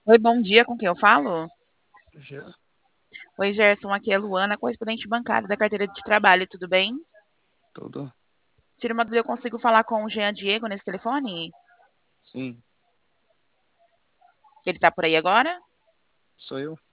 Oi, bom dia, com quem eu falo? Já, Oi, Gerson, aqui é Luana, correspondente bancária da carteira de trabalho, tudo bem? tudo? Tira uma dúvida, eu consigo falar com o Jean Diego nesse telefone? Sim, Ele tá por aí agora? sou eu.